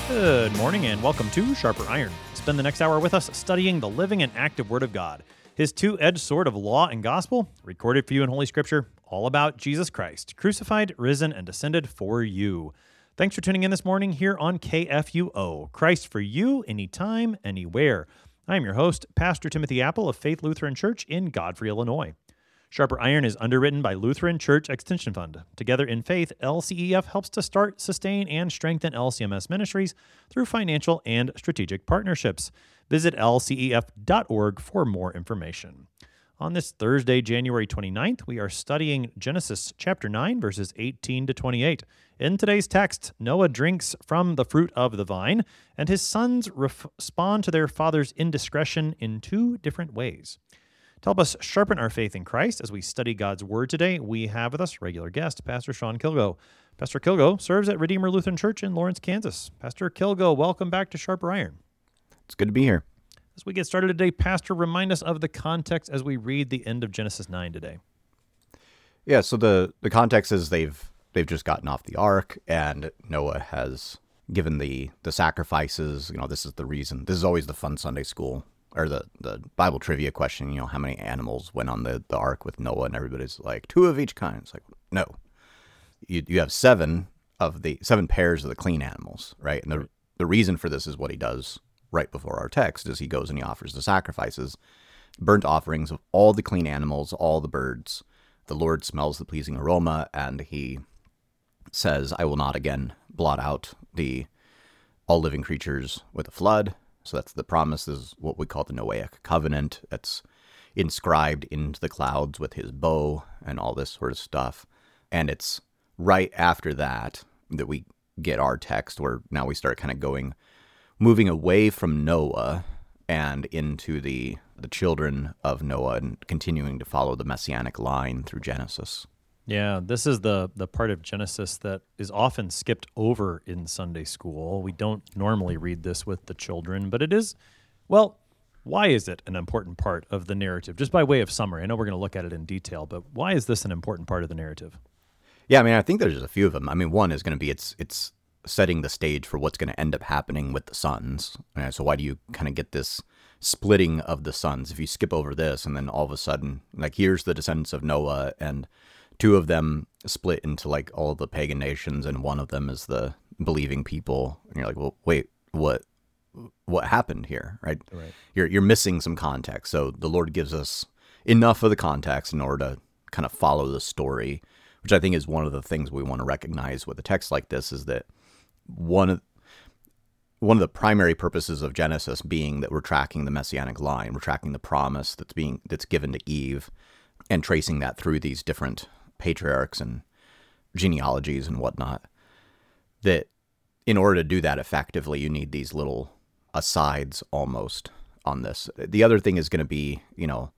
Good morning and welcome to Sharper Iron. Spend the next hour with us studying the living and active Word of God, His two-edged sword of law and gospel, recorded for you in Holy Scripture, all about Jesus Christ, crucified, risen, and descended for you. Thanks for tuning in this morning here on KFUO, Christ for you, anytime, anywhere. I am your host, Pastor Timothy Apple of Faith Lutheran Church in Godfrey, Illinois. Sharper Iron is underwritten by Lutheran Church Extension Fund. Together in Faith, LCEF helps to start, sustain, and strengthen LCMS ministries through financial and strategic partnerships. Visit lcef.org for more information. On this Thursday, January 29th, we are studying Genesis chapter 9, verses 18 to 28. In today's text, Noah drinks from the fruit of the vine, and his sons respond to their father's indiscretion in two different ways. To help us sharpen our faith in Christ as we study God's Word today, we have with us regular guest, Pastor Sean Kilgo. Pastor Kilgo serves at Redeemer Lutheran Church in Lawrence, Kansas. Pastor Kilgo, welcome back to Sharper Iron. It's good to be here. As we get started today, Pastor, remind us of the context as we read the end of Genesis 9 today. Yeah, so the context is they've just gotten off the ark, and Noah has given the sacrifices. You know, this is the reason. This is always the fun Sunday school or the Bible trivia question, you know, how many animals went on the ark with Noah, and everybody's like, 2 of each kind. It's like, no. You have 7 pairs of the clean animals, right? And the reason for this is what he does right before our text, is he goes and he offers the sacrifices, burnt offerings of all the clean animals, all the birds. The Lord smells the pleasing aroma, and he says, I will not again blot out all living creatures with a flood. So that's the promise, is what we call the Noahic covenant. That's inscribed into the clouds with his bow and all this sort of stuff. And it's right after that we get our text, where now we start kind of moving away from Noah and into the children of Noah and continuing to follow the messianic line through Genesis. Yeah, this is the part of Genesis that is often skipped over in Sunday school. We don't normally read this with the children, but it is, well, why is it an important part of the narrative? Just by way of summary, I know we're going to look at it in detail, but why is this an important part of the narrative? Yeah, I mean, I think there's a few of them. I mean, one is going to be it's setting the stage for what's going to end up happening with the sons. So why do you kind of get this splitting of the sons? If you skip over this, and then all of a sudden, like, here's the descendants of Noah, and 2 of them split into like all the pagan nations, and one of them is the believing people. And you're like, well, wait, what happened here, right? You're missing some context. So the Lord gives us enough of the context in order to kind of follow the story, which I think is one of the things we want to recognize with a text like this, is that one of the primary purposes of Genesis being that we're tracking the messianic line, we're tracking the promise that's given to Eve, and tracing that through these different patriarchs and genealogies and whatnot. That in order to do that effectively, you need these little asides almost on this. The other thing is going to be, you know,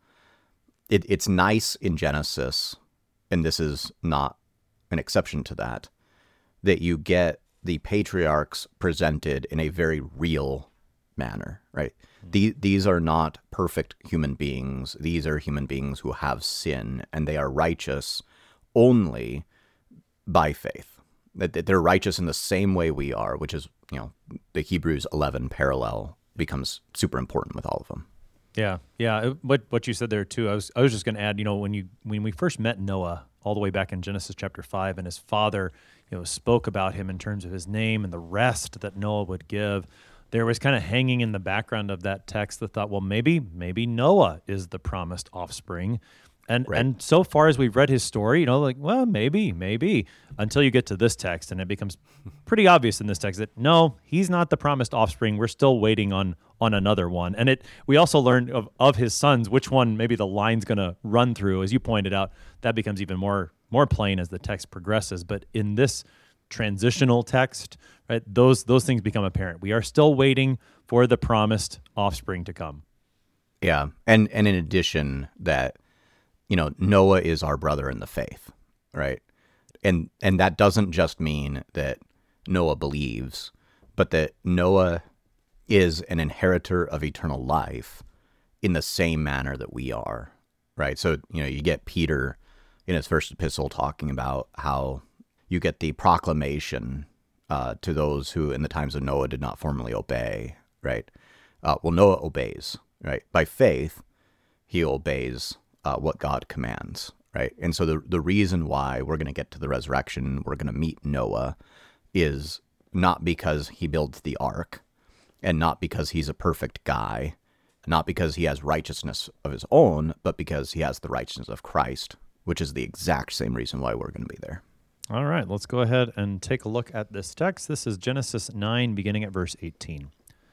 it's nice in Genesis, and this is not an exception to that you get the patriarchs presented in a very real manner, right? These are not perfect human beings. These are human beings who have sin, and they are righteous only by faith. That they're righteous in the same way we are, which is, you know, the Hebrews 11 parallel becomes super important with all of them. Yeah. What you said there too, I was just going to add, you know, when we first met Noah, all the way back in Genesis chapter 5, and his father, you know, spoke about him in terms of his name and the rest that Noah would give, there was kind of hanging in the background of that text the thought, well, maybe Noah is the promised offspring. And right. And so far as we've read his story, you know, like, well, maybe, until you get to this text, and it becomes pretty obvious in this text that, no, he's not the promised offspring. We're still waiting on another one. And we also learned of his sons, which one maybe the line's going to run through. As you pointed out, that becomes even more plain as the text progresses. But in this transitional text, right, those things become apparent. We are still waiting for the promised offspring to come. Yeah, and in addition, that, you know, Noah is our brother in the faith, right? And that doesn't just mean that Noah believes, but that Noah is an inheritor of eternal life in the same manner that we are, right? So, you know, you get Peter in his first epistle talking about how you get the proclamation to those who in the times of Noah did not formerly obey, right? Well, Noah obeys, right? By faith, he obeys what God commands, right? And so the reason why we're going to get to the resurrection, we're going to meet Noah, is not because he builds the ark, and not because he's a perfect guy, not because he has righteousness of his own, but because he has the righteousness of Christ, which is the exact same reason why we're going to be there. All right, let's go ahead and take a look at this text. This is Genesis 9, beginning at verse 18.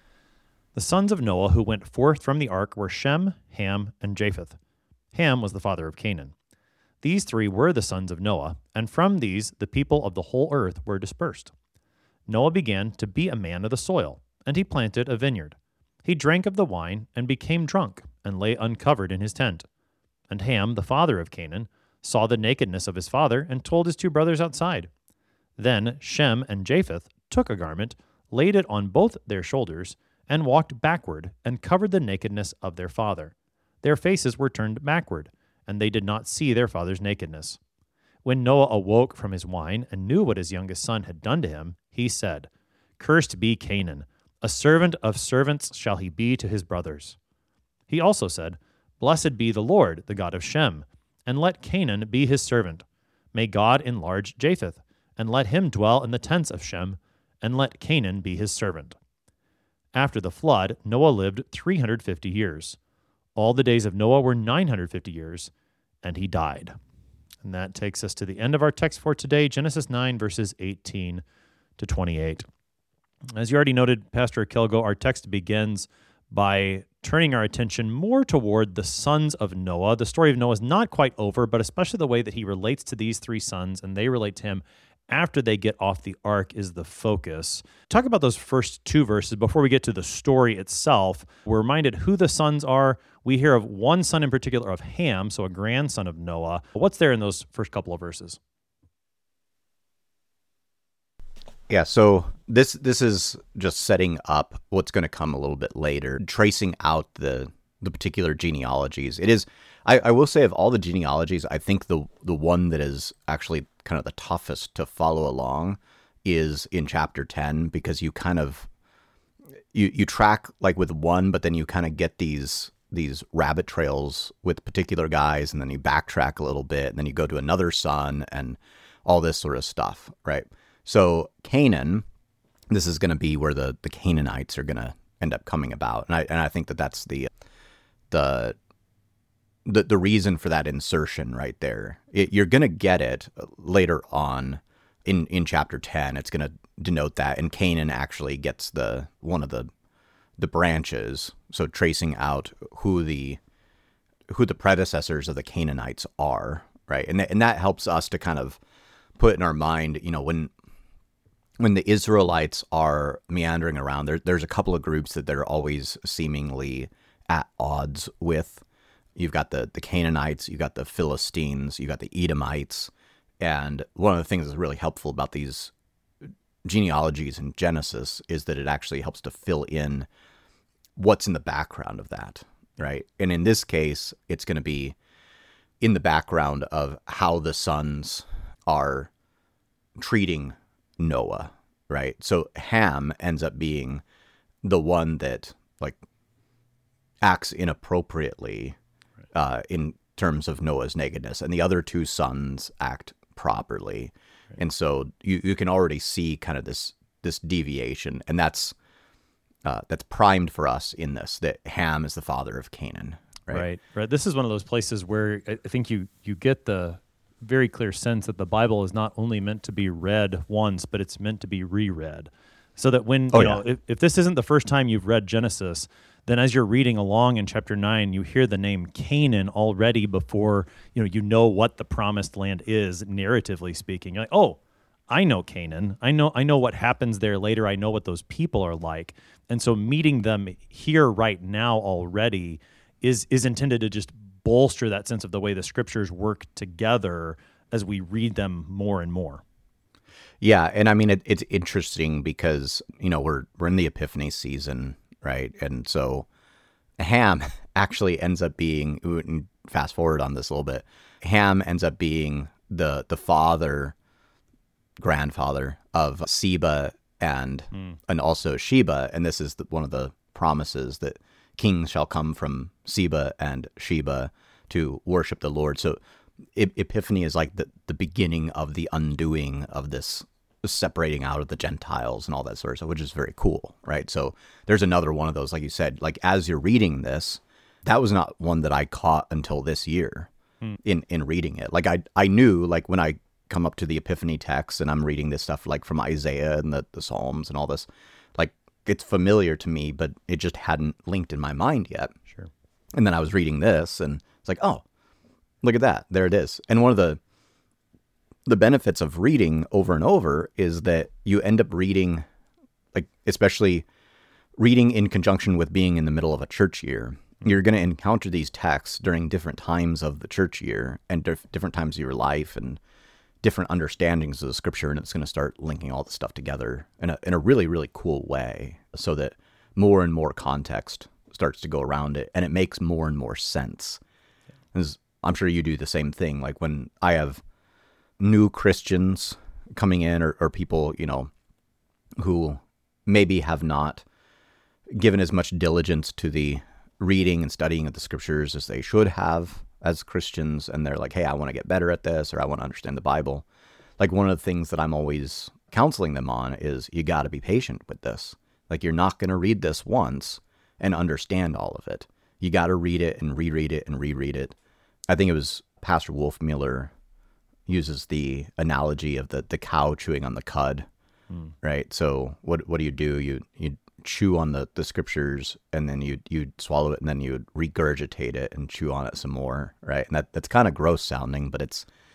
The sons of Noah who went forth from the ark were Shem, Ham, and Japheth. Ham was the father of Canaan. These three were the sons of Noah, and from these the people of the whole earth were dispersed. Noah began to be a man of the soil, and he planted a vineyard. He drank of the wine and became drunk, and lay uncovered in his tent. And Ham, the father of Canaan, saw the nakedness of his father, and told his two brothers outside. Then Shem and Japheth took a garment, laid it on both their shoulders, and walked backward, and covered the nakedness of their father. Their faces were turned backward, and they did not see their father's nakedness. When Noah awoke from his wine, and knew what his youngest son had done to him, he said, Cursed be Canaan, a servant of servants shall he be to his brothers. He also said, Blessed be the Lord, the God of Shem, and let Canaan be his servant. May God enlarge Japheth, and let him dwell in the tents of Shem, and let Canaan be his servant. After the flood, Noah lived 350 years. All the days of Noah were 950 years, and he died. And that takes us to the end of our text for today, Genesis 9, verses 18 to 28. As you already noted, Pastor Kilgo, our text begins by turning our attention more toward the sons of Noah. The story of Noah is not quite over, but especially the way that he relates to these three sons and they relate to him after they get off the ark is the focus. Talk about those first two verses before we get to the story itself. We're reminded who the sons are. We hear of one son in particular of Ham, so a grandson of Noah. What's there in those first couple of verses? Yeah, so this is just setting up what's going to come a little bit later, tracing out the particular genealogies. It is, I will say, of all the genealogies, I think the one that is actually kind of the toughest to follow along is in chapter 10, because you kind of you track like with one, but then you kind of get these rabbit trails with particular guys, and then you backtrack a little bit, and then you go to another son and all this sort of stuff, right? So Canaan, this is going to be where the Canaanites are going to end up coming about, and I think that's the reason for that insertion right there. You're going to get it later on in chapter 10. It's going to denote that, and Canaan actually gets one of the branches. So tracing out who the predecessors of the Canaanites are, right? And that helps us to kind of put in our mind, when the Israelites are meandering around, there's a couple of groups that they're always seemingly at odds with. You've got the Canaanites, you've got the Philistines, you've got the Edomites. And one of the things that's really helpful about these genealogies in Genesis is that it actually helps to fill in what's in the background of that, right? And in this case, it's going to be in the background of how the sons are treating Noah, right? So Ham ends up being the one that like acts inappropriately in terms of Noah's nakedness, and the other two sons act properly. Right. And so you can already see kind of this deviation, and that's primed for us in this, that Ham is the father of Canaan. Right. This is one of those places where I think you get the very clear sense that the Bible is not only meant to be read once, but it's meant to be reread. So that when, if this isn't the first time you've read Genesis, then as you're reading along in chapter 9, you hear the name Canaan already before, you know what the promised land is, narratively speaking. You're like, oh, I know Canaan. I know what happens there later. I know what those people are like. And so meeting them here right now already is intended to just bolster that sense of the way the scriptures work together as we read them more and more. Yeah, and I mean it's interesting because we're in the Epiphany season, right? And so Ham actually ends up being, fast forward on this a little bit, Ham ends up being the father grandfather of Seba and also Sheba, and this is one of the promises that kings shall come from Seba and Sheba to worship the Lord. So Epiphany is like the beginning of the undoing of this separating out of the Gentiles and all that sort of stuff, which is very cool, right? So there's another one of those, like you said, like as you're reading this, that was not one that I caught until this year in reading it. Like I knew, like when I come up to the Epiphany text and I'm reading this stuff like from Isaiah and the Psalms and all this, like it's familiar to me, but it just hadn't linked in my mind yet. Sure. And then I was reading this and it's like, oh, look at that. There it is. And one of the benefits of reading over and over is that you end up reading, like especially reading in conjunction with being in the middle of a church year. You're going to encounter these texts during different times of the church year and different times of your life and different understandings of the scripture, and it's going to start linking all the stuff together in a really, really cool way so that more and more context starts to go around it, and it makes more and more sense. And I'm sure you do the same thing. Like when I have new Christians coming in or people, you know, who maybe have not given as much diligence to the reading and studying of the scriptures as they should have as Christians, and they're like, hey, I want to get better at this, or I want to understand the Bible. Like one of the things that I'm always counseling them on is you got to be patient with this. Like you're not going to read this once and understand all of it. You got to read it and reread it and reread it. I think it was Pastor Wolf Mueller uses the analogy of the cow chewing on the cud, right? So what do? You chew on the scriptures, and then you swallow it, and then you regurgitate it and chew on it some more, right? And that's kind of gross sounding, but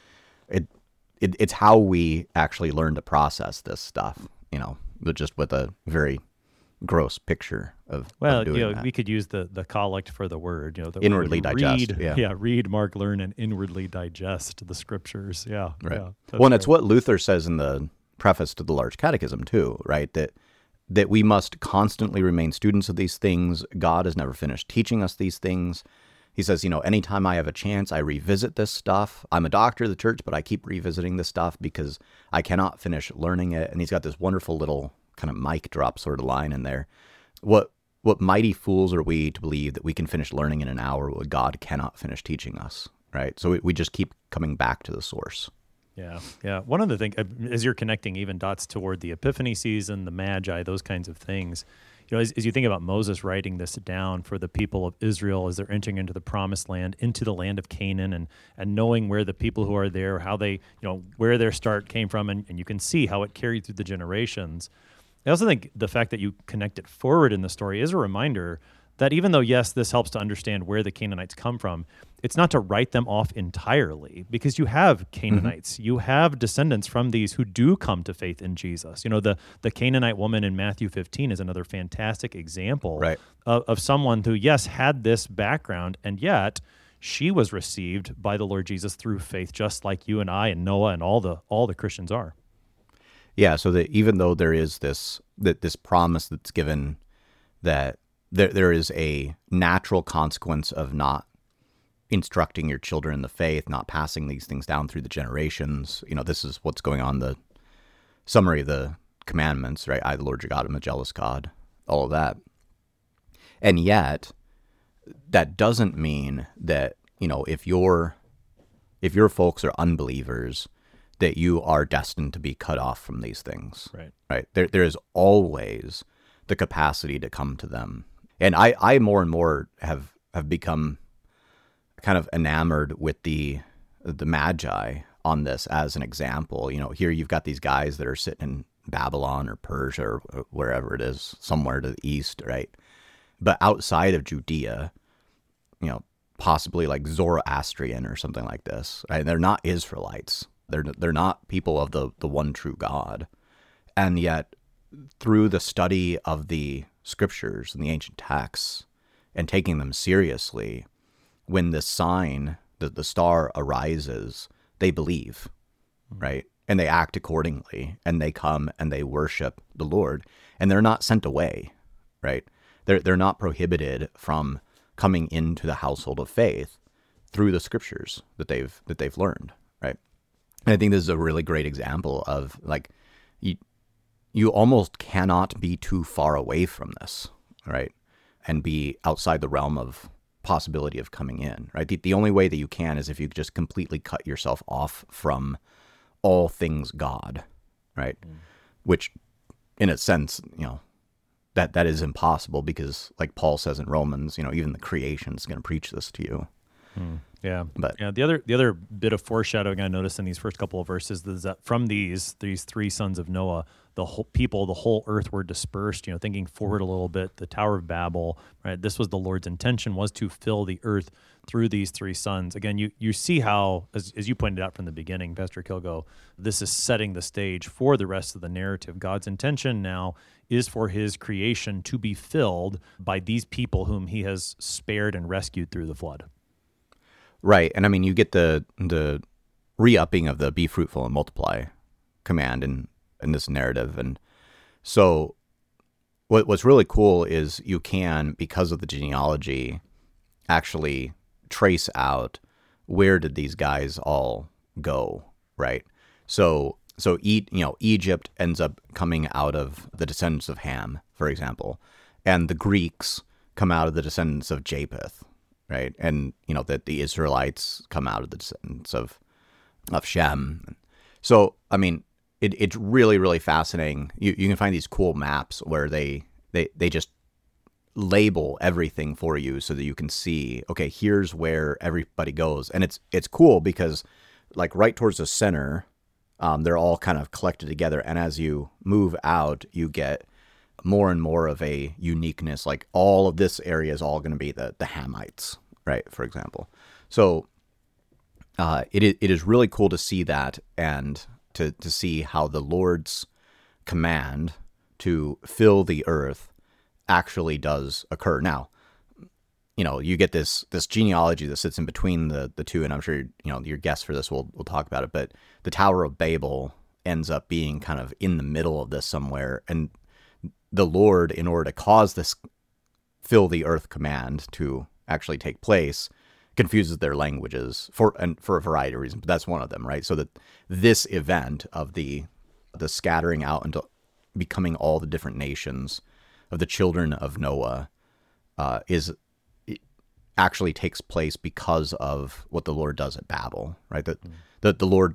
it's how we actually learn to process this stuff, you know, but just with a very gross picture of doing you know, that. we could use the collect for the word, you know, the Inwardly word digest, read, read, mark, learn, and inwardly digest the scriptures. Yeah, right. Yeah, Well, and it's what Luther says in the preface to the Large Catechism too, right? That we must constantly remain students of these things. God has never finished teaching us these things. He says, you know, anytime I have a chance, I revisit this stuff. I'm a doctor of the church, but I keep revisiting this stuff because I cannot finish learning it. And he's got this wonderful little kind of mic drop sort of line in there. What mighty fools are we to believe that we can finish learning in an hour what God cannot finish teaching us, right? So we just keep coming back to the source. Yeah. One of the things, as you're connecting even dots toward the Epiphany season, the Magi, those kinds of things, you know, as you think about Moses writing this down for the people of Israel as they're entering into the promised land, into the land of Canaan, and knowing where the people who are there, how they, you know, where their start came from, and you can see how it carried through the generations. I also think the fact that you connect it forward in the story is a reminder that even though, yes, this helps to understand where the Canaanites come from, it's not to write them off entirely, because you have Canaanites, you have descendants from these who do come to faith in Jesus. You know, the Canaanite woman in Matthew 15 is another fantastic example of someone who, yes, had this background, and yet she was received by the Lord Jesus through faith, just like you and I and Noah and all the Christians are. Yeah, so that even though there is this promise that's given that there is a natural consequence of not instructing your children in the faith, not passing these things down through the generations. You know, this is what's going on, the summary of the commandments, right? I, the Lord your God, am a jealous God, all of that. And yet, that doesn't mean that, you know, if your folks are unbelievers, that you are destined to be cut off from these things. Right? There is always the capacity to come to them. And I more and more have become kind of enamored with the Magi on this as an example. You know, here you've got these guys that are sitting in Babylon or Persia or wherever it is, somewhere to the east, right? But outside of Judea, you know, possibly like Zoroastrian or something like this, right? They're not Israelites. They're not people of the one true God. And yet, through the study of the scriptures and the ancient texts and taking them seriously, when the sign, the star arises, they believe, right? And they act accordingly, and they come and they worship the Lord, and they're not sent away, right? They're not prohibited from coming into the household of faith through the scriptures that they've learned, right? And I think this is a really great example of like you almost cannot be too far away from this, right? And be outside the realm of possibility of coming in, right? The only way that you can is if you just completely cut yourself off from all things God, right? Which in a sense, that is impossible because like Paul says in Romans, even the creation is going to preach this to you. Yeah. But the other bit of foreshadowing I noticed in these first couple of verses is that from these three sons of Noah, the whole earth were dispersed, thinking forward a little bit, the Tower of Babel, right? This was the Lord's intention, was to fill the earth through these three sons. Again, you see how, as you pointed out from the beginning, Pastor Kilgo, this is setting the stage for the rest of the narrative. God's intention now is for his creation to be filled by these people whom he has spared and rescued through the flood. Right. And I mean, you get the re-upping of the be fruitful and multiply command in this narrative. And so what's really cool is you can, because of the genealogy, actually trace out where did these guys all go, right? So Egypt ends up coming out of the descendants of Ham, for example, and the Greeks come out of the descendants of Japheth, right? And that the Israelites come out of the descendants of Shem. So I mean, it's really, really fascinating. You can find these cool maps where they just label everything for you so that you can see, okay, here's where everybody goes. And it's cool because like right towards the center, they're all kind of collected together. And as you move out, you get more and more of a uniqueness. Like all of this area is all going to be the Hamites, right? For example. So it is really cool to see that and to see how the Lord's command to fill the earth actually does occur. Now, you get this genealogy that sits in between the two, and I'm sure your guest for this will talk about it. But the Tower of Babel ends up being kind of in the middle of this somewhere, and the Lord, in order to cause this fill the earth command to actually take place, confuses their languages for a variety of reasons, but that's one of them, right? So that this event of the scattering out into becoming all the different nations of the children of Noah actually takes place because of what the Lord does at Babel, right? That the Lord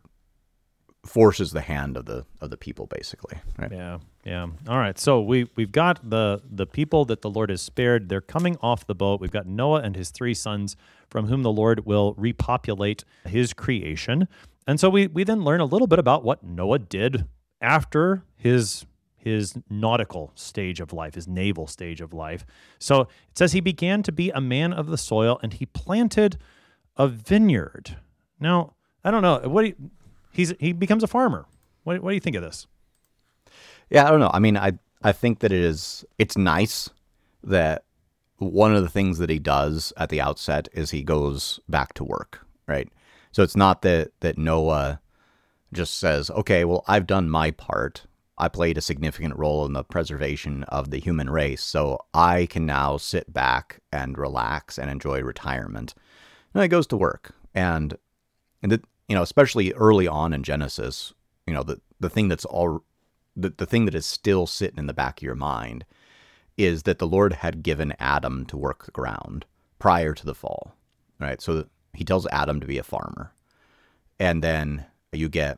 forces the hand of the people, basically, right? Yeah. All right. So we've got the people that the Lord has spared. They're coming off the boat. We've got Noah and his three sons, from whom the Lord will repopulate his creation. And so we then learn a little bit about what Noah did after his nautical stage of life, his naval stage of life. So it says he began to be a man of the soil, and he planted a vineyard. Now, I don't know. He becomes a farmer. What do you think of this? Yeah, I don't know. I mean, I think that it's nice that one of the things that he does at the outset is he goes back to work, right? So it's not that Noah just says, okay, well, I've done my part. I played a significant role in the preservation of the human race, so I can now sit back and relax and enjoy retirement. And he goes to work. And especially early on in Genesis, the thing that's the thing that is still sitting in the back of your mind is that the Lord had given Adam to work the ground prior to the fall, right? So he tells Adam to be a farmer. And then you get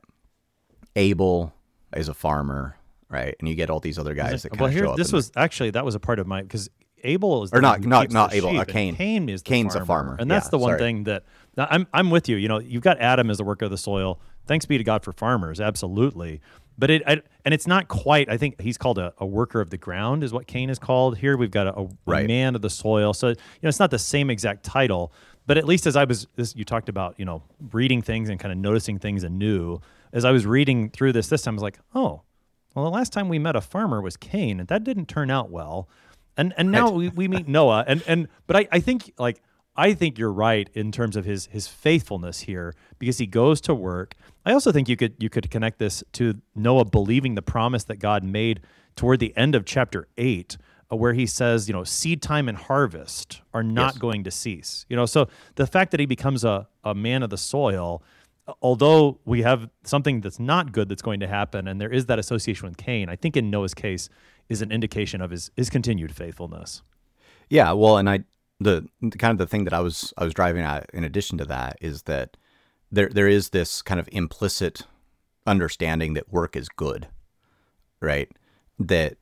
Abel as a farmer, right? And you get all these other guys that kind of show up. That was a part of my, because Abel is not Abel, Cain. Cain is Cain's the farmer. And that's the one thing that I'm with you. You've got Adam as the worker of the soil. Thanks be to God for farmers, absolutely. But it's not quite. I think he's called a worker of the ground, is what Cain is called. Here we've got a man of the soil. So it's not the same exact title, but at least you talked about reading things and kind of noticing things anew. As I was reading through this time, I was like, oh, well, the last time we met a farmer was Cain, and that didn't turn out well. And now we meet Noah, but I think you're right in terms of his faithfulness here, because he goes to work. I also think you could connect this to Noah believing the promise that God made toward the end of chapter 8, where he says, seed time and harvest are not going to cease. So the fact that he becomes a man of the soil, although we have something that's not good that's going to happen, and there is that association with Cain, I think in Noah's case is an indication of his continued faithfulness. Yeah, well, and the kind of the thing that I was driving at in addition to that is that there is this kind of implicit understanding that work is good, right? That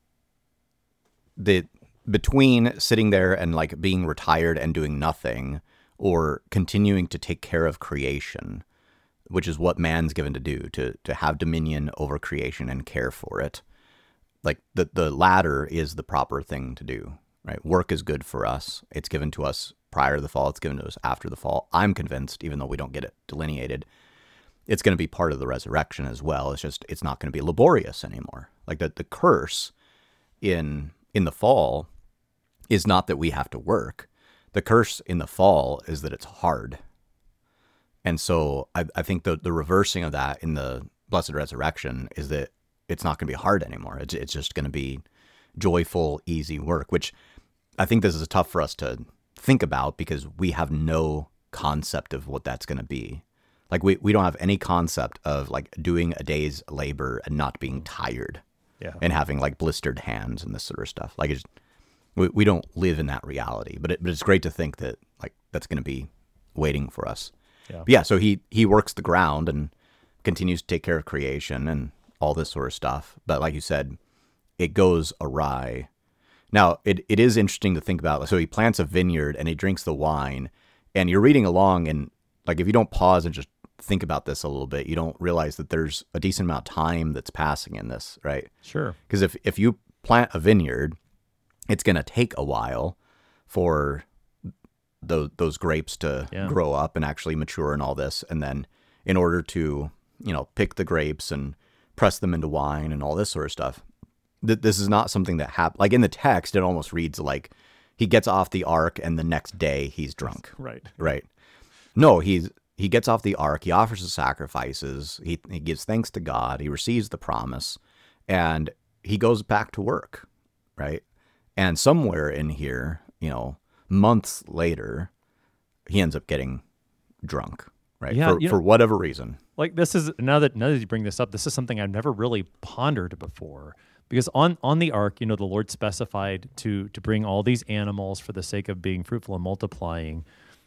between sitting there and like being retired and doing nothing, or continuing to take care of creation, which is what man's given to do, to have dominion over creation and care for it. Like the latter is the proper thing to do, right? Work is good for us. It's given to us prior to the fall. It's given to us after the fall. I'm convinced, even though we don't get it delineated, it's going to be part of the resurrection as well. It's just, it's not going to be laborious anymore. Like the curse in the fall is not that we have to work. The curse in the fall is that it's hard. And so I think the reversing of that in the blessed resurrection is that it's not going to be hard anymore. It's just going to be joyful, easy work, which I think this is tough for us to think about because we have no concept of what that's going to be. Like we don't have any concept of like doing a day's labor and not being tired, and having like blistered hands and this sort of stuff. Like we don't live in that reality, but it's great to think that like that's going to be waiting for us. Yeah. So he works the ground and continues to take care of creation and all this sort of stuff. But like you said, it goes awry. Now, it is interesting to think about. So he plants a vineyard and he drinks the wine, and you're reading along, and like if you don't pause and just think about this a little bit, you don't realize that there's a decent amount of time that's passing in this, right? Sure. Because if you plant a vineyard, it's going to take a while for those grapes to grow up and actually mature and all this. And then in order to, pick the grapes and press them into wine and all this sort of stuff, this is not something that happens. Like in the text, it almost reads like he gets off the ark and the next day he's drunk. Right. No, he gets off the ark. He offers the sacrifices. He gives thanks to God. He receives the promise, and he goes back to work. Right. And somewhere in here, months later, he ends up getting drunk, right? Yeah, for whatever reason. Like this is now that you bring this up, this is something I've never really pondered before. Because on the ark, the Lord specified to bring all these animals for the sake of being fruitful and multiplying.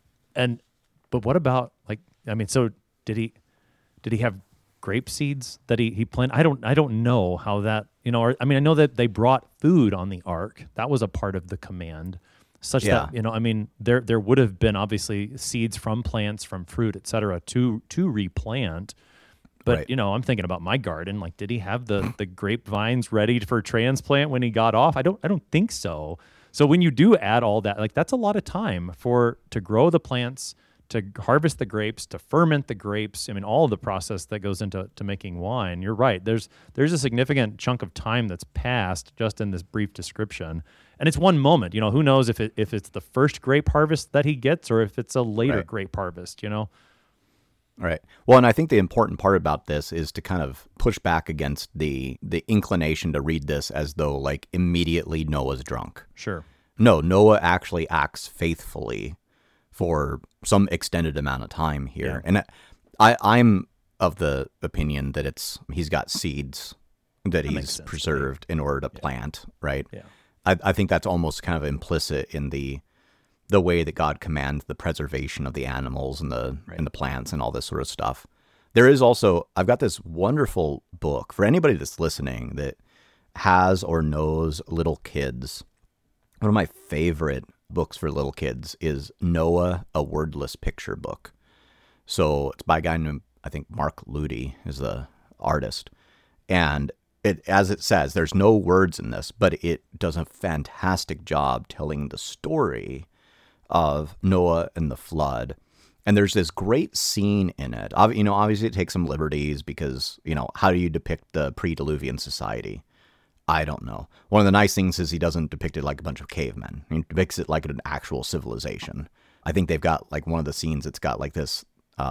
But what about so did he have grape seeds that he planted? I don't know how that, I know that they brought food on the ark. That was a part of the command. Such that, there would have been obviously seeds from plants, from fruit, et cetera, to replant. But, right. I'm thinking about my garden. Like, did he have the grapevines ready for transplant when he got off? I don't think so. So when you do add all that, like that's a lot of time to grow the plants, to harvest the grapes, to ferment the grapes. All of the process that goes into making wine. You're right. There's a significant chunk of time that's passed just in this brief description. And it's one moment, who knows if it's the first grape harvest that he gets or if it's a later grape harvest, Right. Well, and I think the important part about this is to kind of push back against the inclination to read this as though like immediately Noah's drunk. Sure. No, Noah actually acts faithfully for some extended amount of time here. Yeah. And I'm of the opinion that he's got seeds that he's preserved in order to plant, right? Yeah. I think that's almost kind of implicit in the way that God commands the preservation of the animals and the plants and all this sort of stuff. There is also, I've got this wonderful book for anybody that's listening that has or knows little kids. One of my favorite books for little kids is Noah, a Wordless Picture Book. So it's by a guy named, I think Mark Ludy is the artist. And as it says, there's no words in this, but it does a fantastic job telling the story of Noah and the flood. And there's this great scene in it. Obviously it takes some liberties because, how do you depict the pre-Diluvian society? I don't know. One of the nice things is he doesn't depict it like a bunch of cavemen. He depicts it like an actual civilization. I think they've got like one of the scenes, it's got like this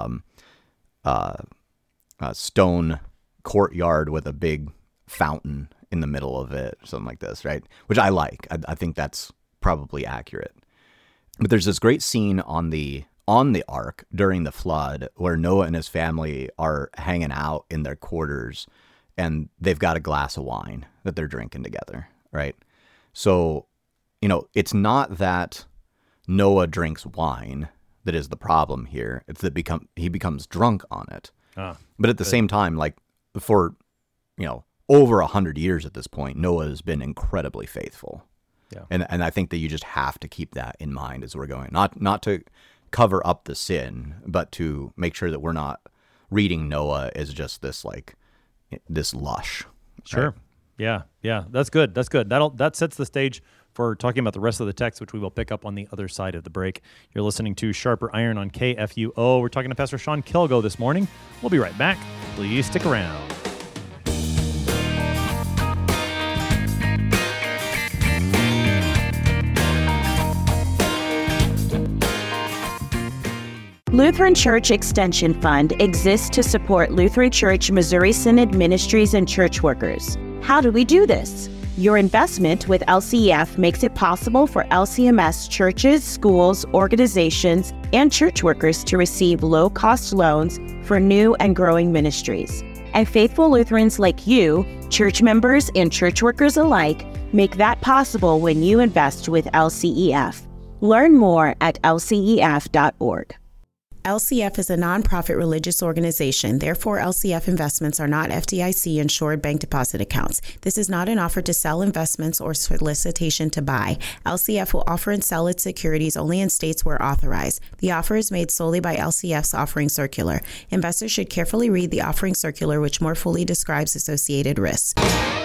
stone courtyard with a big fountain in the middle of it, something like this, right? Which I like. I think that's probably accurate. But there's this great scene on the on the ark during the flood, where Noah and his family are hanging out in their quarters, and they've got a glass of wine that they're drinking together, right? So, it's not that Noah drinks wine that is the problem here. It's that he becomes drunk on it. But at the same time, like for, over 100 years at this point, Noah has been incredibly faithful. Yeah. And I think that you just have to keep that in mind as we're going. Not to cover up the sin, but to make sure that we're not reading Noah as just this lush. Sure. Right? Yeah. That's good. That sets the stage for talking about the rest of the text, which we will pick up on the other side of the break. You're listening to Sharper Iron on KFUO. We're talking to Pastor Sean Kilgo this morning. We'll be right back. Please stick around. Lutheran Church Extension Fund exists to support Lutheran Church Missouri Synod ministries and church workers. How do we do this? Your investment with LCEF makes it possible for LCMS churches, schools, organizations, and church workers to receive low-cost loans for new and growing ministries. And faithful Lutherans like you, church members and church workers alike, make that possible when you invest with LCEF. Learn more at lcef.org. LCF is a nonprofit religious organization. Therefore, LCF investments are not FDIC-insured bank deposit accounts. This is not an offer to sell investments or solicitation to buy. LCF will offer and sell its securities only in states where authorized. The offer is made solely by LCF's offering circular. Investors should carefully read the offering circular, which more fully describes associated risks.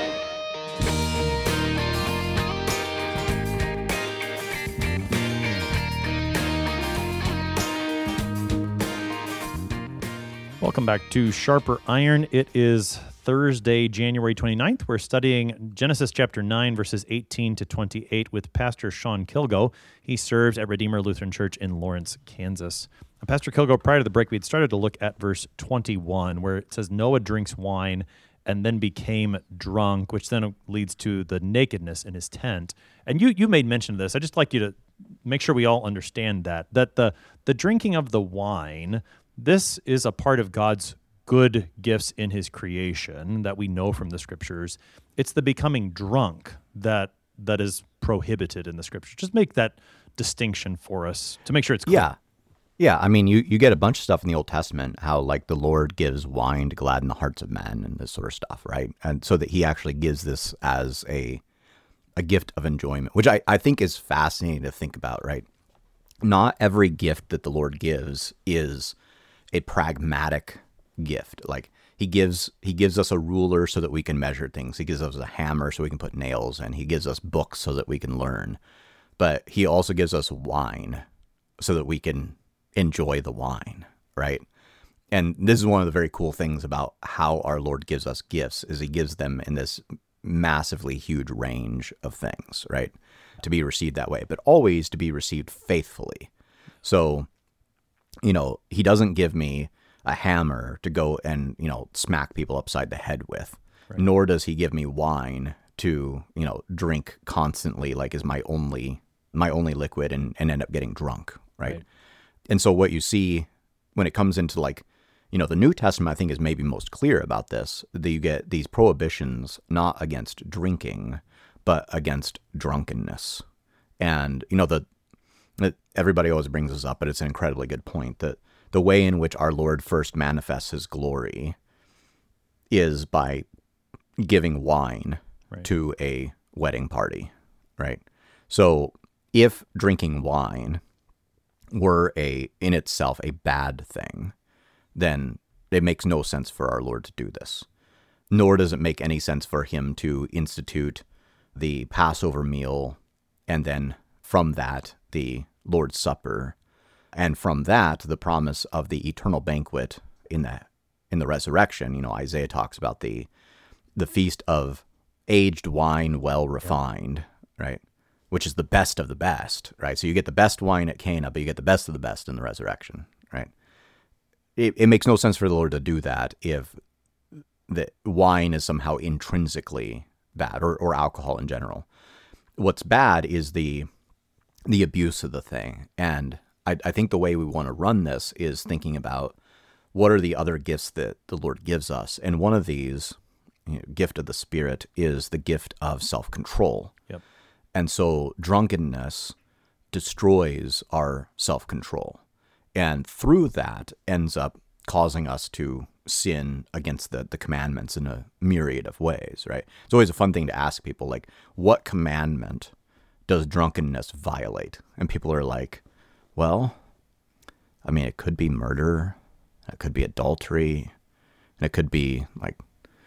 Welcome back to Sharper Iron. It is Thursday, January 29th. We're studying Genesis chapter 9, verses 18 to 28 with Pastor Sean Kilgo. He serves at Redeemer Lutheran Church in Lawrence, Kansas. Now, Pastor Kilgo, prior to the break, we had started to look at verse 21, where it says Noah drinks wine and then became drunk, which then leads to the nakedness in his tent. And you made mention of this. I'd just like you to make sure we all understand that the drinking of the wine, this is a part of God's good gifts in his creation that we know from the scriptures. It's the becoming drunk that is prohibited in the scriptures. Just make that distinction for us to make sure it's clear. Yeah. I mean, you get a bunch of stuff in the Old Testament, how like the Lord gives wine to gladden the hearts of men and this sort of stuff, right? And so that he actually gives this as a gift of enjoyment, which I think is fascinating to think about, right? Not every gift that the Lord gives is a pragmatic gift. Like he gives us a ruler so that we can measure things. He gives us a hammer so we can put nails in. He gives us books so that we can learn. But he also gives us wine so that we can enjoy the wine, right? And this is one of the very cool things about how our Lord gives us gifts, is he gives them in this massively huge range of things, right? To be received that way, but always to be received faithfully. So, he doesn't give me a hammer to go and, smack people upside the head with, right. Nor does he give me wine to, drink constantly, like is my only liquid and end up getting drunk, right? And so what you see when it comes into the New Testament, I think is maybe most clear about this, that you get these prohibitions not against drinking, but against drunkenness. And, everybody always brings this up, but it's an incredibly good point, that the way in which our Lord first manifests his glory is by giving wine to a wedding party, right? So if drinking wine were in itself a bad thing, then it makes no sense for our Lord to do this. Nor does it make any sense for him to institute the Passover meal and then from that the Lord's Supper, and from that the promise of the eternal banquet in the resurrection. Isaiah talks about the feast of aged wine well refined, right? Which is the best of the best, right? So you get the best wine at Cana, but you get the best of the best in the resurrection, right? It makes no sense for the Lord to do that if the wine is somehow intrinsically bad, or alcohol in general. What's bad is the abuse of the thing. And I think the way we want to run this is thinking about what are the other gifts that the Lord gives us. And one of these, gift of the Spirit, is the gift of self-control. Yep. And so drunkenness destroys our self-control. And through that ends up causing us to sin against the commandments in a myriad of ways, right? It's always a fun thing to ask people, like, what commandment does drunkenness violate? And people are like, well, I mean, it could be murder, it could be adultery, and it could be like,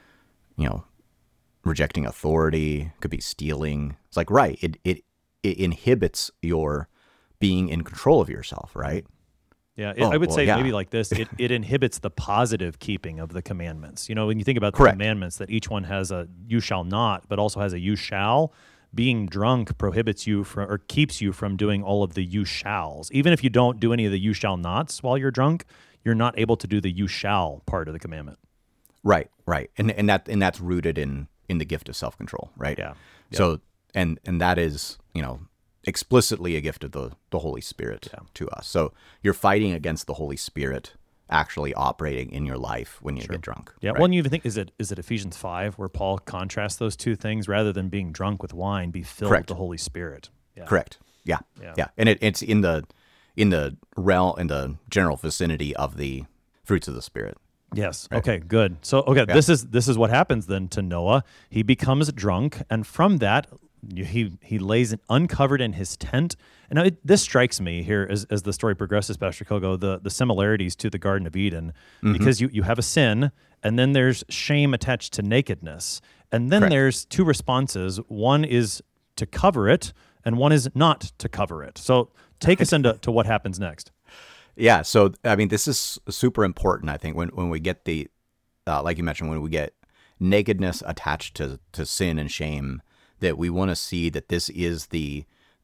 rejecting authority, it could be stealing. It's like, right, it inhibits your being in control of yourself, right? Yeah, I would say maybe like this, it inhibits the positive keeping of the commandments. When you think about the Correct. commandments, that each one has a you shall not, but also has a you shall. Being drunk prohibits you from, or keeps you from doing all of the you shalls. Even if you don't do any of the you shall nots while you're drunk, you're not able to do the you shall part of the commandment. Right. And that's rooted in the gift of self-control, right? Yeah. So, and that is, explicitly a gift of the Holy Spirit to us. So you're fighting against the Holy Spirit actually operating in your life when you get drunk. Yeah. Right? Well, and you even think, is it Ephesians 5 where Paul contrasts those two things? Rather than being drunk with wine, be filled with the Holy Spirit. Yeah. Correct. Yeah. And it's in the realm, in the general vicinity of the fruits of the Spirit. Yes. Right. Okay, good. So, this is what happens then to Noah. He becomes drunk, and from that, he lays uncovered in his tent. And now this strikes me here as the story progresses, Pastor Kogo, the similarities to the Garden of Eden, because you have a sin, and then there's shame attached to nakedness. And then there's two responses. One is to cover it, and one is not to cover it. So take us into what happens next. Yeah, so I mean, this is super important. I think when we get the, like you mentioned, when we get nakedness attached to sin and shame, that we want to see that this is the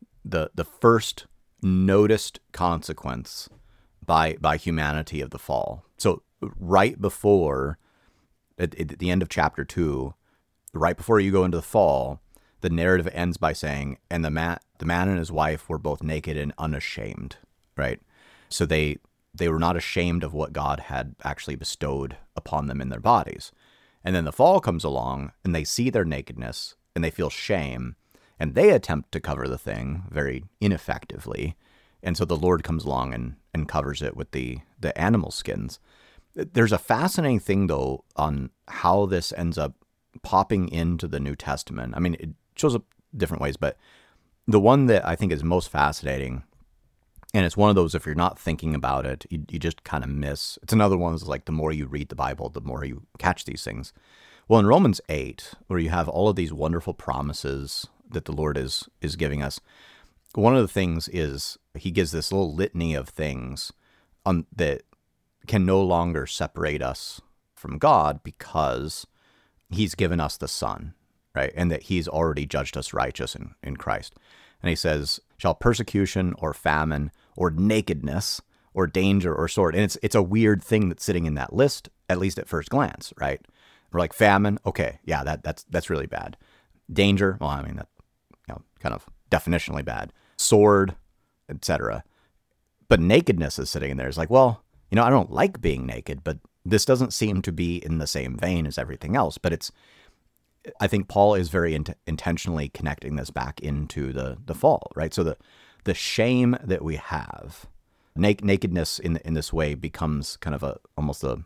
first noticed consequence by humanity of the fall. So right before, at the end of chapter 2, right before you go into the fall, the narrative ends by saying, and the man and his wife were both naked and unashamed, right? So they were not ashamed of what God had actually bestowed upon them in their bodies. And then the fall comes along, and they see their nakedness, and they feel shame, and they attempt to cover the thing very ineffectively. And so the Lord comes along and covers it with the animal skins. There's a fascinating thing, though, on how this ends up popping into the New Testament. I mean, it shows up different ways, but the one that I think is most fascinating, and it's one of those, if you're not thinking about it, you just kind of miss. It's another one that's like, the more you read the Bible, the more you catch these things. Well, in Romans 8, where you have all of these wonderful promises that the Lord is giving us, one of the things is he gives this little litany of things that can no longer separate us from God because he's given us the Son, right? And that he's already judged us righteous in Christ. And he says, shall persecution or famine or nakedness or danger or sword. And it's a weird thing that's sitting in that list, at least at first glance, right? We're like, famine, okay, yeah, that's really bad. Danger, well, I mean, that, kind of definitionally bad. Sword, etc. But nakedness is sitting in there. It's like, well, I don't like being naked, but this doesn't seem to be in the same vein as everything else. But I think Paul is very intentionally connecting this back into the fall, right? So the shame that we have, nakedness in this way becomes kind of almost a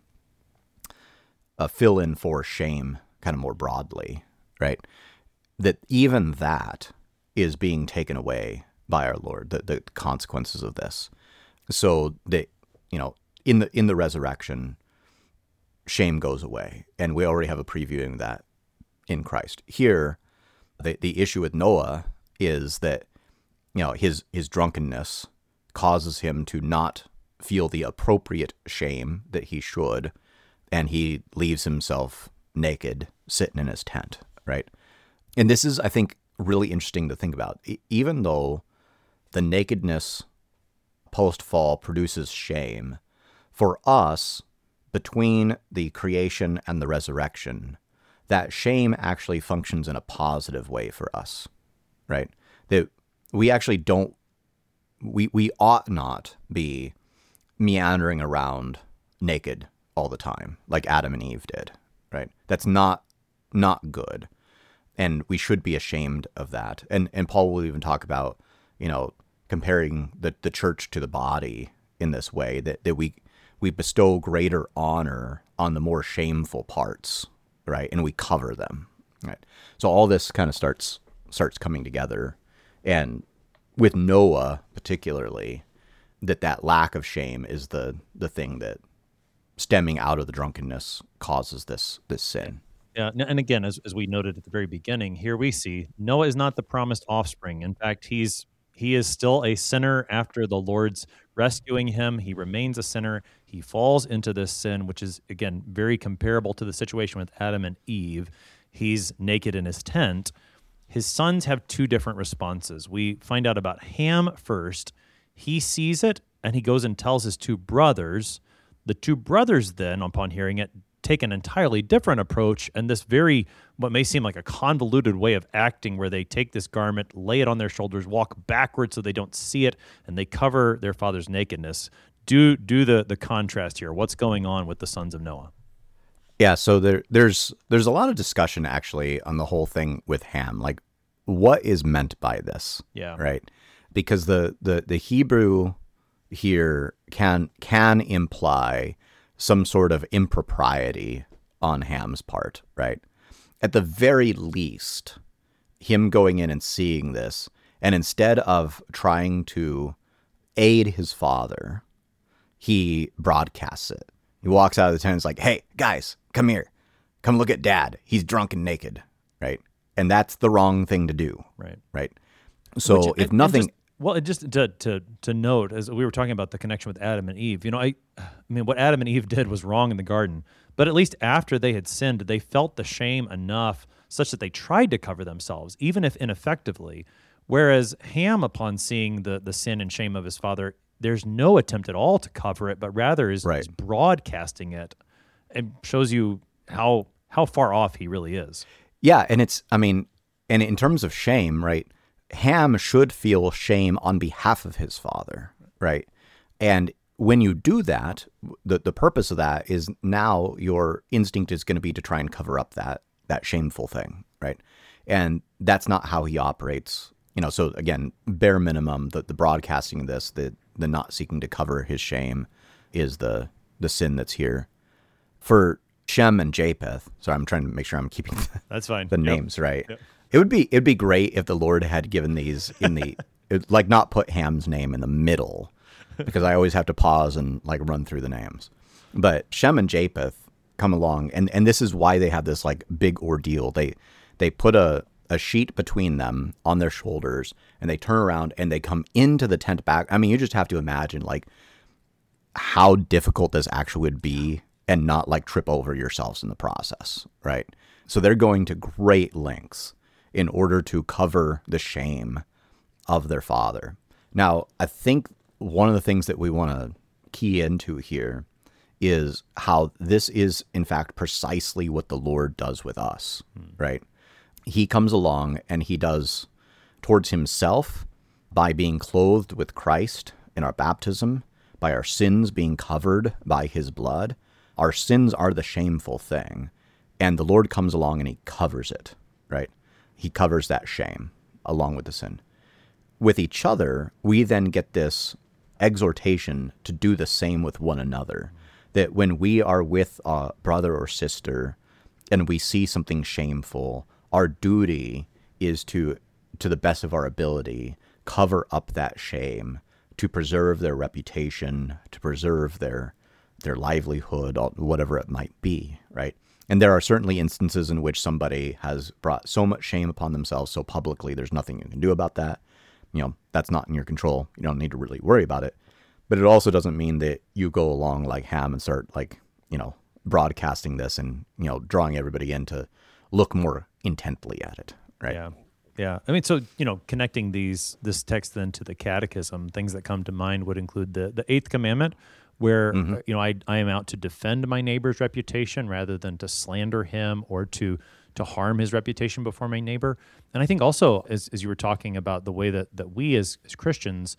fill-in for shame, kind of more broadly, right? That even that is being taken away by our Lord, the consequences of this. So that, in the resurrection, shame goes away, and we already have a previewing that in Christ. Here, the issue with Noah is that, his drunkenness causes him to not feel the appropriate shame that he should, and he leaves himself naked, sitting in his tent, right? And this is, I think, really interesting to think about. Even though the nakedness post-fall produces shame, for us, between the creation and the resurrection, that shame actually functions in a positive way for us, right? That we actually don't we ought not be meandering around naked all the time like Adam and Eve did, right? That's not good. And we should be ashamed of that. And Paul will even talk about, comparing the church to the body in this way, that we bestow greater honor on the more shameful parts, right? And we cover them, right? So all this kind of starts coming together. And with Noah particularly, that lack of shame is the thing that, stemming out of the drunkenness, causes this sin. Yeah, and again, as we noted at the very beginning, here we see Noah is not the promised offspring. In fact, he is still a sinner after the Lord's rescuing him. He remains a sinner. He falls into this sin, which is, again, very comparable to the situation with Adam and Eve. He's naked in his tent. His sons have two different responses. We find out about Ham first. He sees it, and he goes and tells his two brothers. The two brothers then, upon hearing it, take an entirely different approach, and this what may seem like a convoluted way of acting, where they take this garment, lay it on their shoulders, walk backwards so they don't see it, and they cover their father's nakedness. Do the contrast here. What's going on with the sons of Noah? Yeah, so there's a lot of discussion actually on the whole thing with Ham. Like, what is meant by this? Yeah. Right? Because the Hebrew here can imply some sort of impropriety on Ham's part, right? At the very least, him going in and seeing this, and instead of trying to aid his father, he broadcasts it. He walks out of the tent and is like, "Hey, guys, come here. Come look at Dad. He's drunk and naked," right? And that's the wrong thing to do, right? So if nothing... Just to note, as we were talking about the connection with Adam and Eve, I mean, what Adam and Eve did was wrong in the garden, but at least after they had sinned, they felt the shame enough such that they tried to cover themselves, even if ineffectively. Whereas Ham, upon seeing the sin and shame of his father, there's no attempt at all to cover it, but rather is broadcasting it, and shows you how far off he really is. Yeah, and and in terms of shame, right? Ham should feel shame on behalf of his father, right? And when you do that, the purpose of that is now your instinct is going to be to try and cover up that shameful thing, right? And that's not how he operates. So again, bare minimum, the broadcasting of this, the not seeking to cover his shame is the sin that's here. For Shem and Japheth, so I'm trying to make sure I'm keeping that's fine. the names right. Yep. It'd be great if the Lord had given these in the like not put Ham's name in the middle, because I always have to pause and like run through the names. But Shem and Japheth come along, and this is why they have this like big ordeal. They put a sheet between them on their shoulders, and they turn around and they come into the tent back. I mean, you just have to imagine like how difficult this actually would be, and not like trip over yourselves in the process, right? So they're going to great lengths in order to cover the shame of their father. Now, I think one of the things that we want to key into here is how this is, in fact, precisely what the Lord does with us, right? He comes along and he does towards himself by being clothed with Christ in our baptism, by our sins being covered by his blood. Our sins are the shameful thing, and the Lord comes along and he covers it, right? He covers that shame along with the sin. With each other, we then get this exhortation to do the same with one another. That when we are with a brother or sister and we see something shameful, our duty is to the best of our ability, cover up that shame, to preserve their reputation, to preserve their livelihood, whatever it might be, right? And there are certainly instances in which somebody has brought so much shame upon themselves so publicly, there's nothing you can do about that. That's not in your control. You don't need to really worry about it. But it also doesn't mean that you go along like Ham and start broadcasting this and, drawing everybody in to look more intently at it, right? Yeah. I mean, so, connecting this text then to the catechism, things that come to mind would include the eighth commandment, where, I am out to defend my neighbor's reputation rather than to slander him or to harm his reputation before my neighbor. And I think also, as you were talking about the way that we as Christians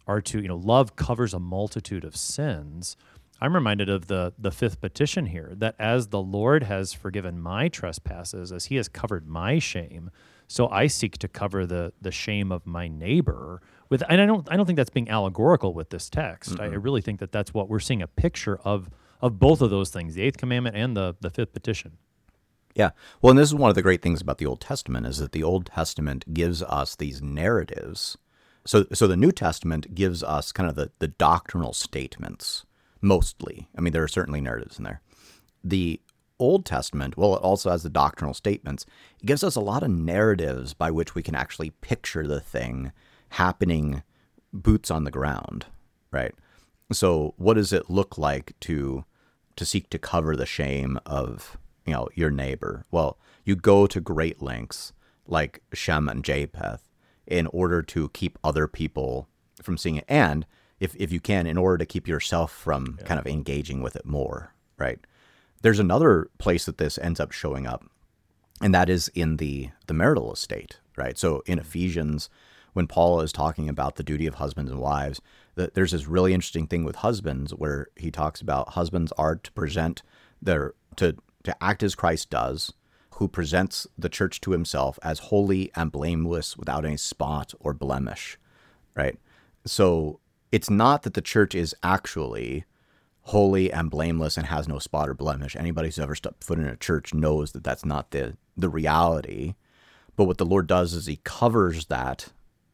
are to, love covers a multitude of sins. I'm reminded of the fifth petition here, that as the Lord has forgiven my trespasses, as he has covered my shame, so I seek to cover the shame of my neighbor. And I don't think that's being allegorical with this text. Mm-hmm. I really think that that's what we're seeing, a picture of both of those things, the eighth commandment and the fifth petition. Yeah. Well, and this is one of the great things about the Old Testament, is that the Old Testament gives us these narratives. So the New Testament gives us kind of the doctrinal statements, mostly. I mean, there are certainly narratives in there. The Old Testament, well, it also has the doctrinal statements. It gives us a lot of narratives by which we can actually picture the thing happening, boots on the ground, right? So what does it look like to seek to cover the shame of, your neighbor? Well, you go to great lengths, like Shem and Japheth, in order to keep other people from seeing it. And if you can, in order to keep yourself from kind of engaging with it more, right? There's another place that this ends up showing up, and that is in the marital estate, right? So in Ephesians, when Paul is talking about the duty of husbands and wives, there's this really interesting thing with husbands where he talks about husbands are to present to act as Christ does, who presents the church to himself as holy and blameless without any spot or blemish, right? So it's not that the church is actually holy and blameless and has no spot or blemish. Anybody who's ever stepped foot in a church knows that that's not the reality. But what the Lord does is he covers that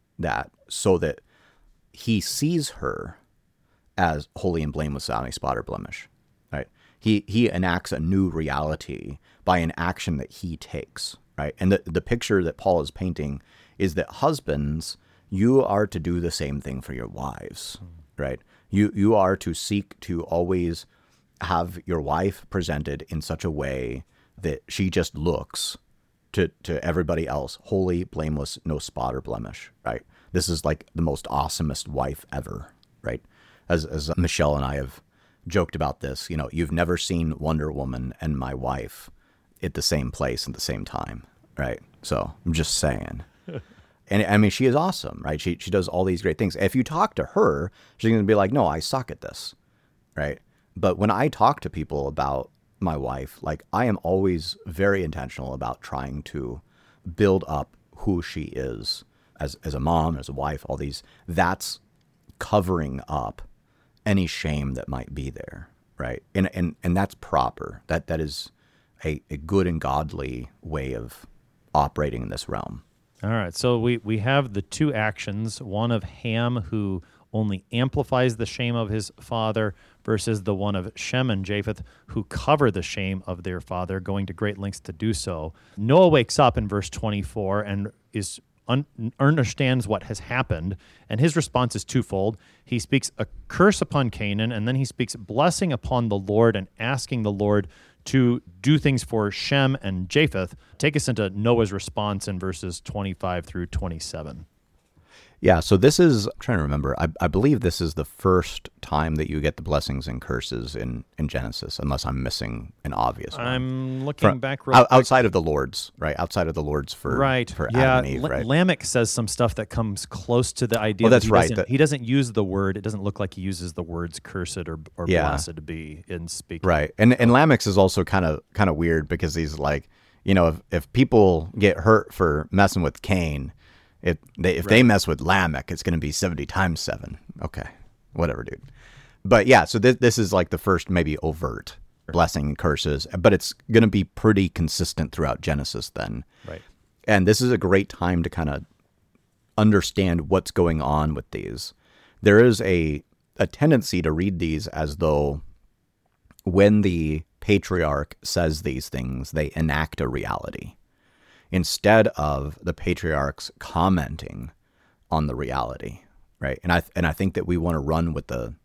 so that he sees her as holy and blameless without any spot or blemish, right? He enacts a new reality by an action that he takes, right? And the picture that Paul is painting is that husbands, you are to do the same thing for your wives, right? You are to seek to always have your wife presented in such a way that she just looks to everybody else holy, blameless, no spot or blemish, right? This is like the most awesomest wife ever, right? As Michelle and I have joked about this, you've never seen Wonder Woman and my wife at the same place at the same time, right? So I'm just saying. And I mean, she is awesome, right? She does all these great things. If you talk to her, she's going to be like, no, I suck at this, right? But when I talk to people about my wife, like, I am always very intentional about trying to build up who she is as a mom, as a wife, all these. That's covering up any shame that might be there, right? And that's proper. That is a good and godly way of operating in this realm. All right, so we have the two actions, one of Ham, who only amplifies the shame of his father, versus the one of Shem and Japheth, who cover the shame of their father, going to great lengths to do so. Noah wakes up in verse 24 and understands what has happened, and his response is twofold. He speaks a curse upon Canaan, and then he speaks blessing upon the Lord and asking the Lord to do things for Shem and Japheth. Take us into Noah's response in verses 25 through 27. Yeah, so this is, I'm trying to remember, I believe this is the first time that you get the blessings and curses in Genesis, unless I'm missing an obvious one. I'm looking back real outside of the Lord's, right? Outside of the Lord's for Adam and Eve, right? Lamech says some stuff that comes close to the idea. Well, that's right. He doesn't use the word. It doesn't look like he uses the words cursed or blessed to be in speaking. Right, and Lamech's is also kind of weird because he's like, if people get hurt for messing with Cain, if they mess with Lamech, it's going to be 70 times 7. Okay, whatever, dude. But yeah, so this is like the first maybe overt blessing and curses, but it's going to be pretty consistent throughout Genesis then. Right. And this is a great time to kind of understand what's going on with these. There is a tendency to read these as though when the patriarch says these things, they enact a reality, instead of the patriarchs commenting on the reality, right? And I think that we want to run with the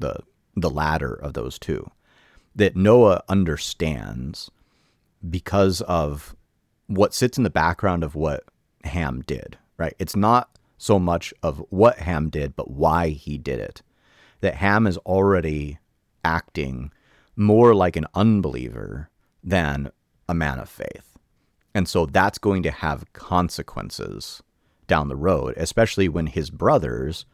latter of those two, that Noah understands because of what sits in the background of what Ham did, right? It's not so much of what Ham did, but why he did it. That Ham is already acting more like an unbeliever than a man of faith. And so that's going to have consequences down the road, especially when his brothers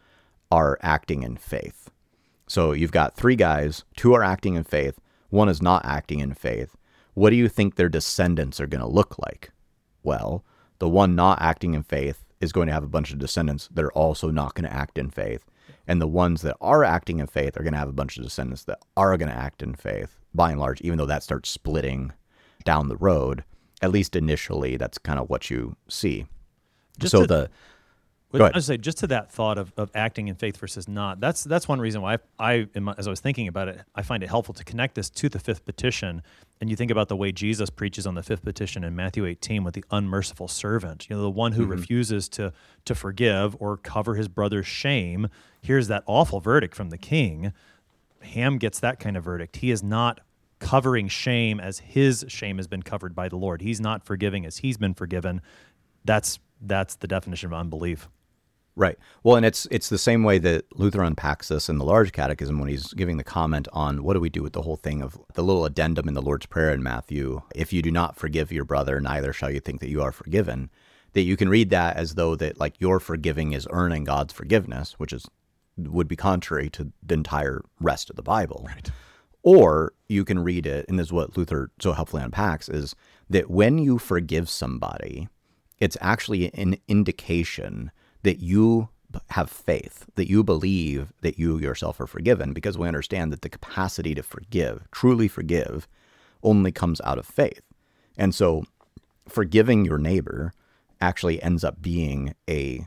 are acting in faith. So you've got 3 guys, 2 are acting in faith, 1 is not acting in faith. What do you think their descendants are going to look like? Well, the one not acting in faith is going to have a bunch of descendants that are also not going to act in faith. And the ones that are acting in faith are going to have a bunch of descendants that are going to act in faith, by and large, even though that starts splitting down the road. At least initially, that's kind of what you see. Go ahead. I would say just to that thought of acting in faith versus not. That's one reason why as I was thinking about it, I find it helpful to connect this to the 5th petition. And you think about the way Jesus preaches on the 5th petition in Matthew 18 with the unmerciful servant. The one who refuses to forgive or cover his brother's shame. Here's that awful verdict from the king. Ham gets that kind of verdict. He is not covering shame as his shame has been covered by the Lord. He's not forgiving as he's been forgiven. That's the definition of unbelief. Right. Well, and it's the same way that Luther unpacks this in the Large Catechism when he's giving the comment on what do we do with the whole thing of the little addendum in the Lord's Prayer in Matthew, if you do not forgive your brother, neither shall you think that you are forgiven, that you can read that as though that like your forgiving is earning God's forgiveness, which would be contrary to the entire rest of the Bible. Right. Or you can read it, and this is what Luther so helpfully unpacks, is that when you forgive somebody, it's actually an indication that you have faith, that you believe that you yourself are forgiven, because we understand that the capacity to forgive, truly forgive, only comes out of faith. And so forgiving your neighbor actually ends up being a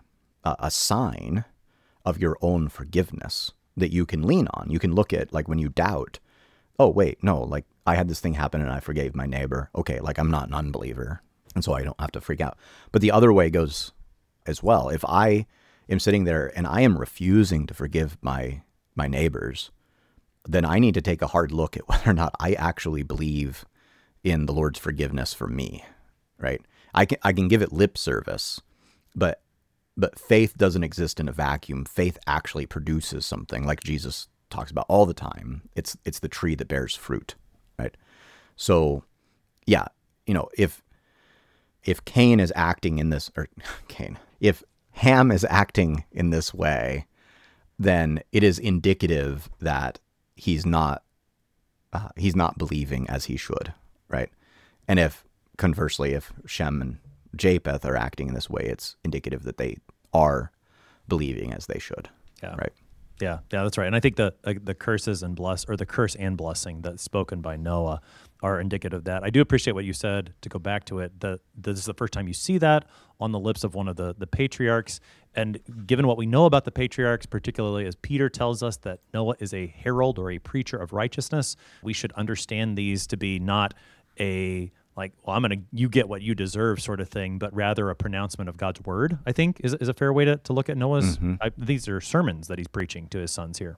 sign of your own forgiveness that you can lean on. You can look at, like, when you doubt, oh, wait, no, like, I had this thing happen and I forgave my neighbor. Okay, like, I'm not an unbeliever, and so I don't have to freak out. But the other way goes as well. If I am sitting there and I am refusing to forgive my neighbors, then I need to take a hard look at whether or not I actually believe in the Lord's forgiveness for me, right? I can give it lip service, but faith doesn't exist in a vacuum. Faith actually produces something, like Jesus talks about all the time. It's the tree that bears fruit, right? So, yeah, if Cain is acting in this, if Ham is acting in this way, then it is indicative that he's not believing as he should, right? And if conversely, if Shem and Japheth are acting in this way, it's indicative that they are believing as they should, right? Yeah, that's right. And I think the curses and the curse and blessing that's spoken by Noah are indicative of that. I do appreciate what you said, to go back to it, that this is the first time you see that on the lips of one of the patriarchs. And given what we know about the patriarchs, particularly as Peter tells us that Noah is a herald or a preacher of righteousness, we should understand these to be not a you get what you deserve sort of thing, but rather a pronouncement of God's word, I think, is a fair way to look at Noah's. These are sermons that he's preaching to his sons here.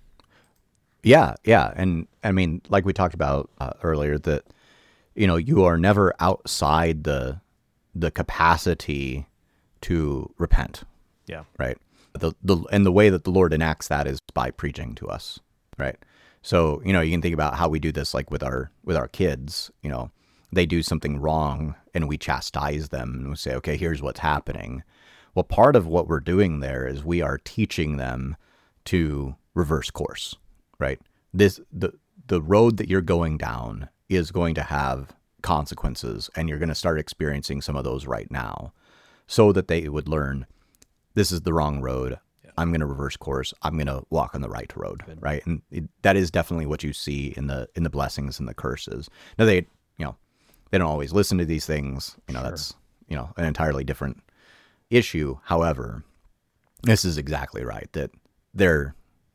Yeah. And I mean, like we talked about earlier, that, you are never outside the capacity to repent. Yeah. Right. And the way that the Lord enacts that is by preaching to us. Right. So, you can think about how we do this, like with our kids, they do something wrong and we chastise them and we say, okay, here's what's happening. Well, part of what we're doing there is we are teaching them to reverse course, right? The road that you're going down is going to have consequences, and you're going to start experiencing some of those right now, so that they would learn, this is the wrong road. Yeah. I'm going to reverse course. I'm going to walk on the right road, right? And that is definitely what you see in the blessings and the curses. Now they don't always listen to these things. Sure. That's, an entirely different issue. However, this is exactly right, that they're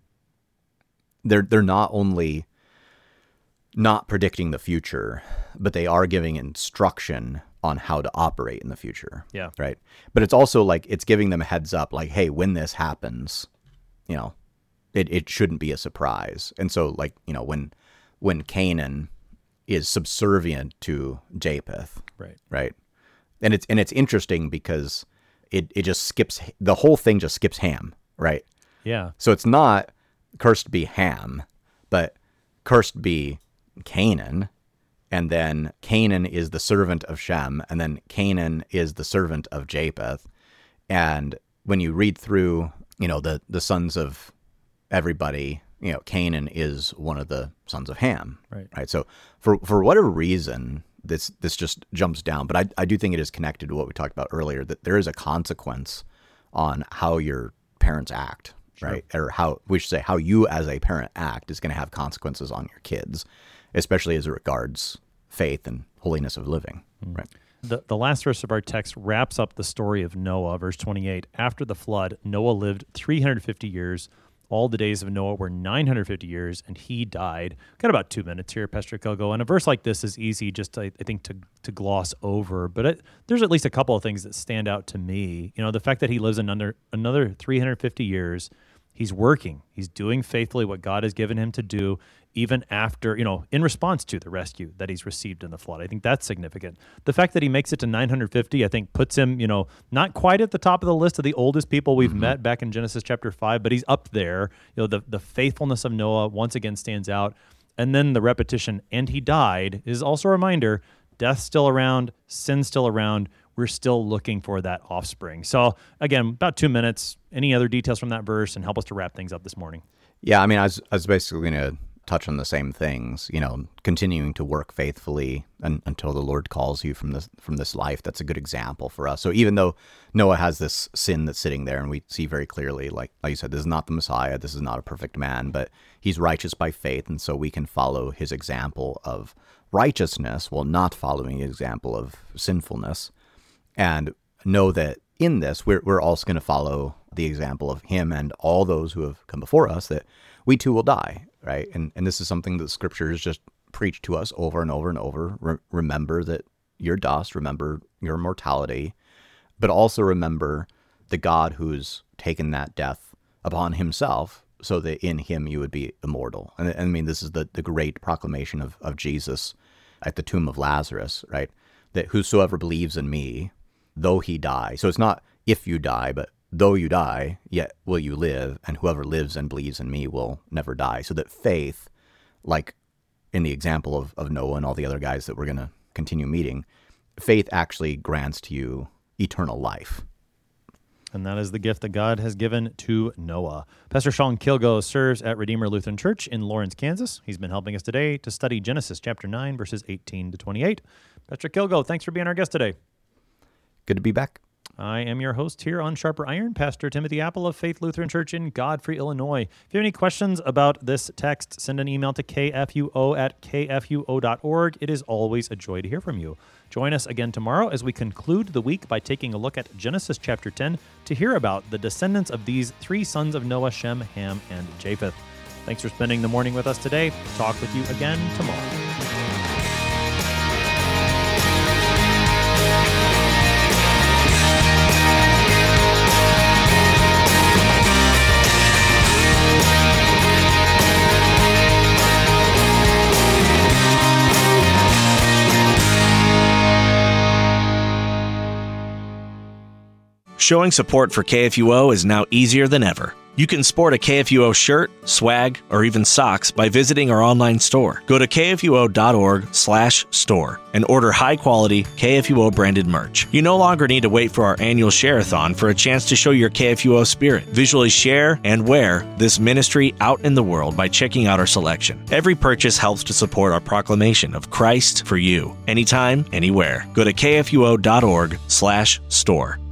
not only not predicting the future, but they are giving instruction on how to operate in the future. Yeah. Right. But it's also like, it's giving them a heads up, like, hey, when this happens, it shouldn't be a surprise. And so, like, when Canaan is subservient to Japheth. Right. And it's interesting because it just skips, the whole thing just skips Ham, right? Yeah. So it's not cursed be Ham, but cursed be Canaan, and then Canaan is the servant of Shem, and then Canaan is the servant of Japheth. And when you read through the sons of everybody, Canaan is one of the sons of Ham. Right. So for whatever reason, this just jumps down. But I do think it is connected to what we talked about earlier, that there is a consequence on how your parents act. Sure. Right. Or how you as a parent act is going to have consequences on your kids, especially as it regards faith and holiness of living. Right. The last verse of our text wraps up the story of Noah, verse 28. After the flood, Noah lived 350 years. All the days of Noah were 950 years, and he died. Got about 2 minutes here, Pastor Kilgo. And a verse like this is easy just, I think, to gloss over. But there's at least a couple of things that stand out to me. The fact that he lives another 350 years. He's working. He's doing faithfully what God has given him to do, even after, in response to the rescue that he's received in the flood. I think that's significant. The fact that he makes it to 950, I think, puts him, not quite at the top of the list of the oldest people we've met back in Genesis chapter 5, but he's up there. The faithfulness of Noah once again stands out. And then the repetition, and he died, is also a reminder, death's still around, sin's still around. We're still looking for that offspring. So again, about 2 minutes. Any other details from that verse and help us to wrap things up this morning? Yeah, I mean, I was basically going to touch on the same things, continuing to work faithfully until the Lord calls you from this life. That's a good example for us. So even though Noah has this sin that's sitting there, and we see very clearly, like you said, this is not the Messiah, this is not a perfect man, but he's righteous by faith, and so we can follow his example of righteousness while not following his example of sinfulness. And know that in this, we're also going to follow the example of him and all those who have come before us, that we too will die, right? And this is something that the scriptures just preach to us over and over and over. Remember that you're dust, remember your mortality, but also remember the God who's taken that death upon himself so that in him you would be immortal. And I mean, this is the great proclamation of Jesus at the tomb of Lazarus, right? That whosoever believes in me, though he die. So it's not if you die, but though you die, yet will you live, and whoever lives and believes in me will never die. So that faith, like in the example of Noah and all the other guys that we're going to continue meeting, faith actually grants to you eternal life. And that is the gift that God has given to Noah. Pastor Sean Kilgo serves at Redeemer Lutheran Church in Lawrence, Kansas. He's been helping us today to study Genesis chapter 9, verses 18 to 28. Pastor Kilgo, thanks for being our guest today. Good to be back. I am your host here on Sharper Iron, Pastor Timothy Apple of Faith Lutheran Church in Godfrey, Illinois. If you have any questions about this text, send an email to kfuo@kfuo.org. It is always a joy to hear from you. Join us again tomorrow as we conclude the week by taking a look at Genesis chapter 10 to hear about the descendants of these three sons of Noah, Shem, Ham, and Japheth. Thanks for spending the morning with us today. Talk with you again tomorrow. Showing support for KFUO is now easier than ever. You can sport a KFUO shirt, swag, or even socks by visiting our online store. Go to kfuo.org/store and order high-quality KFUO-branded merch. You no longer need to wait for our annual share-a-thon for a chance to show your KFUO spirit. Visually share and wear this ministry out in the world by checking out our selection. Every purchase helps to support our proclamation of Christ for you, anytime, anywhere. Go to kfuo.org/store.